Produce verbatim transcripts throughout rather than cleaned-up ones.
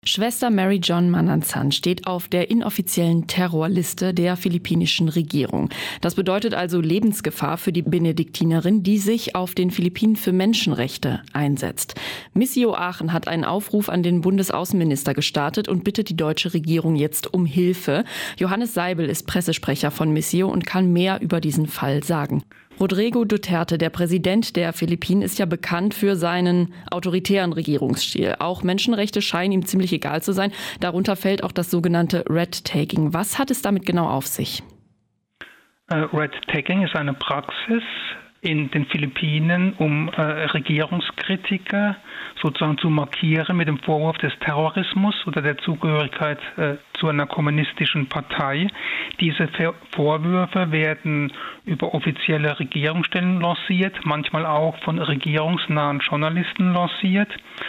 Schwester Mary Jo Mananzan steht auf der inoffiziellen Terrorliste der philippinischen Regierung. Das bedeutet also Lebensgefahr für die Benediktinerin, die sich auf den Philippinen für Menschenrechte einsetzt. Missio Aachen hat einen Aufruf an den Bundesaußenminister gestartet und bittet die deutsche Regierung jetzt um Hilfe. Johannes Seibel ist Pressesprecher von Missio und kann mehr über diesen Fall sagen. Rodrigo Duterte, der Präsident der Philippinen, ist ja bekannt für seinen autoritären Regierungsstil. Auch Menschenrechte scheinen ihm ziemlich egal zu sein. Darunter fällt auch das sogenannte Red-Taking. Was hat es damit genau auf sich? Uh, Red-Taking ist eine Praxis in den Philippinen, um äh, Regierungskritiker sozusagen zu markieren mit dem Vorwurf des Terrorismus oder der Zugehörigkeit äh, zu einer kommunistischen Partei. Diese Vorwürfe werden über offizielle Regierungsstellen lanciert, manchmal auch von regierungsnahen Journalisten lanciert.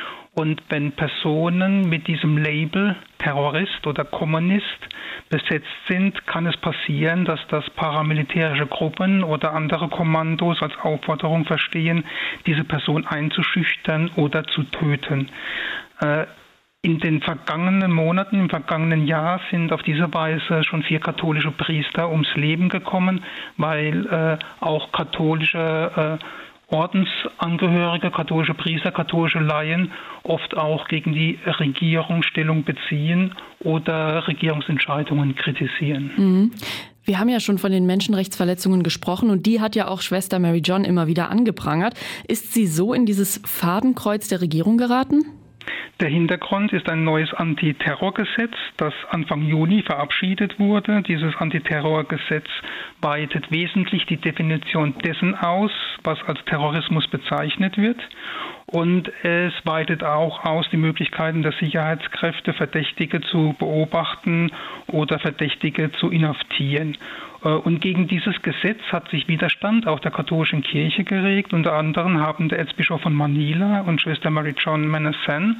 Und wenn Personen mit diesem Label Terrorist oder Kommunist besetzt sind, kann es passieren, dass das paramilitärische Gruppen oder andere Kommandos als Aufforderung verstehen, diese Person einzuschüchtern oder zu töten. Äh, In den vergangenen Monaten, im vergangenen Jahr sind auf diese Weise schon vier katholische Priester ums Leben gekommen, weil äh, auch katholische äh, Ordensangehörige, katholische Priester, katholische Laien oft auch gegen die Regierung Stellung beziehen oder Regierungsentscheidungen kritisieren. Mhm. Wir haben ja schon von den Menschenrechtsverletzungen gesprochen und die hat ja auch Schwester Mary Jo immer wieder angeprangert. Ist sie so in dieses Fadenkreuz der Regierung geraten? Der Hintergrund ist ein neues Antiterrorgesetz, das Anfang Juni verabschiedet wurde. Dieses Antiterrorgesetz weitet wesentlich die Definition dessen aus, was als Terrorismus bezeichnet wird. Und es weitet auch aus die Möglichkeiten der Sicherheitskräfte, Verdächtige zu beobachten oder Verdächtige zu inhaftieren. Und gegen dieses Gesetz hat sich Widerstand auch der katholischen Kirche geregt. Unter anderem haben der Erzbischof von Manila und Schwester Mary Jo Mananzan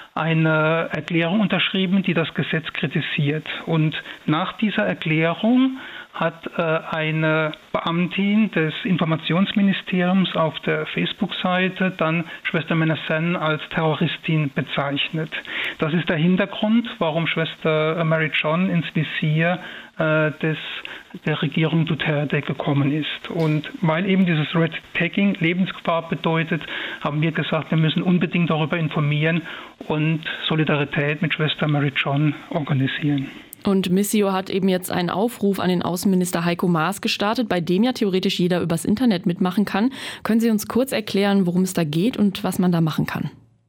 eine Erklärung unterschrieben, die das Gesetz kritisiert. Und nach dieser Erklärung hat äh, eine Beamtin des Informationsministeriums auf der Facebook-Seite dann Schwester Mananzan als Terroristin bezeichnet. Das ist der Hintergrund, warum Schwester Mary Jo ins Visier äh, des, der Regierung Duterte gekommen ist. Und weil eben dieses Red-Taking Lebensgefahr bedeutet, haben wir gesagt, wir müssen unbedingt darüber informieren und Solidarität mit Schwester Mary Jo organisieren. Und Missio hat eben jetzt einen Aufruf an den Außenminister Heiko Maas gestartet, bei dem ja theoretisch jeder übers Internet mitmachen kann. Können Sie uns kurz erklären, worum es da geht und was man da machen kann?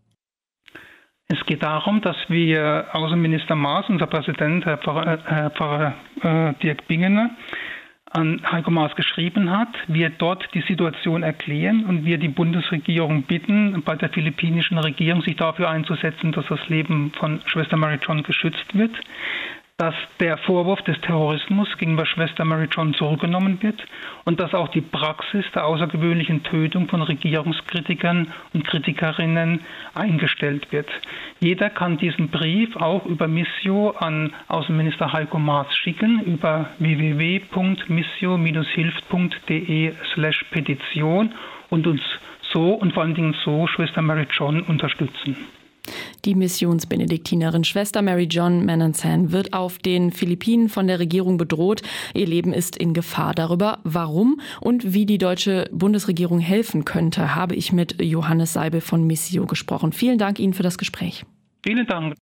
Es geht darum, dass wir Außenminister Maas, unser Präsident, Herr Pfarrer, Herr Pfarrer äh, Dirk Bingener, an Heiko Maas geschrieben hat, wir dort die Situation erklären und wir die Bundesregierung bitten, bei der philippinischen Regierung sich dafür einzusetzen, dass das Leben von Schwester Mary Jo geschützt wird, dass der Vorwurf des Terrorismus gegenüber Schwester Mary Jo zurückgenommen wird und dass auch die Praxis der außergewöhnlichen Tötung von Regierungskritikern und Kritikerinnen eingestellt wird. Jeder kann diesen Brief auch über Missio an Außenminister Heiko Maas schicken, über w w w punkt missio hilft punkt de slash Petition und uns so und vor allen Dingen so Schwester Mary Jo unterstützen. Die Missionsbenediktinerin Schwester Mary Jo Mananzan wird auf den Philippinen von der Regierung bedroht. Ihr Leben ist in Gefahr. Darüber, warum und wie die deutsche Bundesregierung helfen könnte, habe ich mit Johannes Seibel von Missio gesprochen. Vielen Dank Ihnen für das Gespräch. Vielen Dank.